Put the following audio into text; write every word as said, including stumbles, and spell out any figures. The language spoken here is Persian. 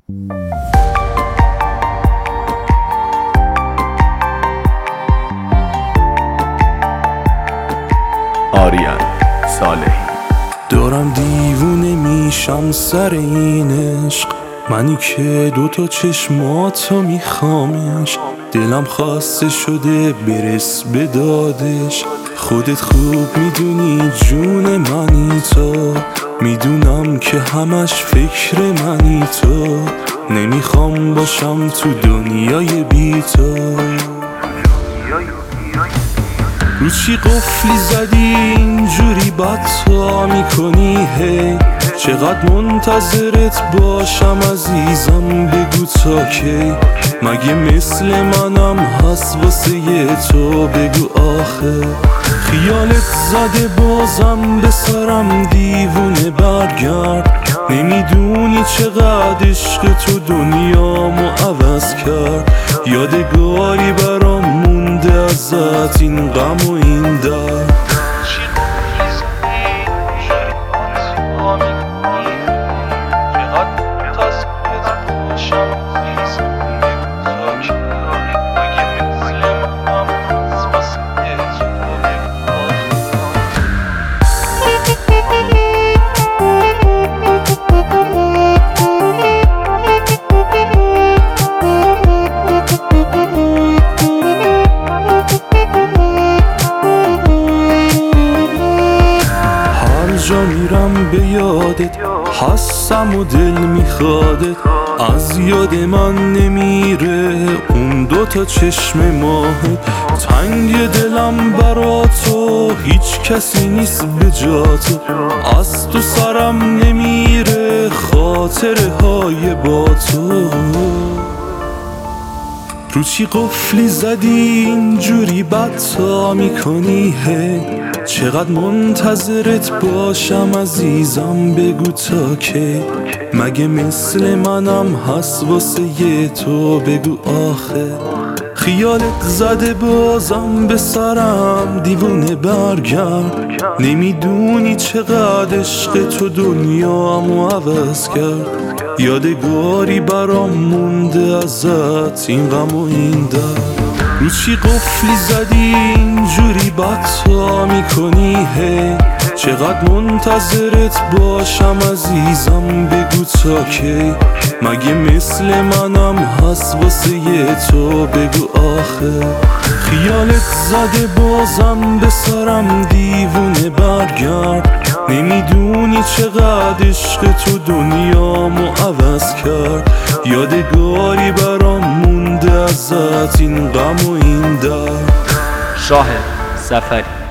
آریان صالحی. دارم دیوونه میشم سر این عشق، منی که دوتا چشماتو میخوامش. دلم خسته شده برس به دادش، خودت خوب میدونی جون منی تو. میدونم که همش فکر منی تو، نمیخوام باشم تو دنیای بی تو. رو چی قفلی زدی اینجوری بدتا میکنی هی؟ چقدر منتظرت باشم عزیزم بگو تا کی؟ مگه مثل منم هست واسه تو بگو آخه؟ خیالت زده بازم به سرم دیوونه برگرد، نمیدونی چقدر عشق تو دنیامو عوض کرد. یادگاری برام مونده ازت این غم و این درد. جا میرم به یادت هستم و دل میخوادت، از یاد من نمیره اون دوتا چشم ماهت. تنگ دلم برا تو هیچ کسی نیست به جا تو، از تو سرم نمیره خاطره های با تو. رو چی قفلی زدی اینجوری بدتا میکنی هی؟ چقدر منتظرت باشم عزیزم بگو تا کی؟ مگه مثل منم هست واسه تو بگو آخه؟ خیالت زده بازم به سرم دیوونه برگرد، نمیدونی چقدر عشق تو دنیامو عوض کرد. یادگاری برام مونده ازت این غم و این درد. رو چی قفلی زدی اینجوری بدتا میکنی هی؟ چقدر منتظرت باشم عزیزم بگو تا کی؟ مگه مثل منم هست واسه تو بگو آخه؟ خیالت زده بازم به سرم دیوونه برگرد، نمیدونی چقدر عشق تو دنیامو عوض کرد. یادگاری برام مونده ازت این غم و این درد. شاهد ظفری.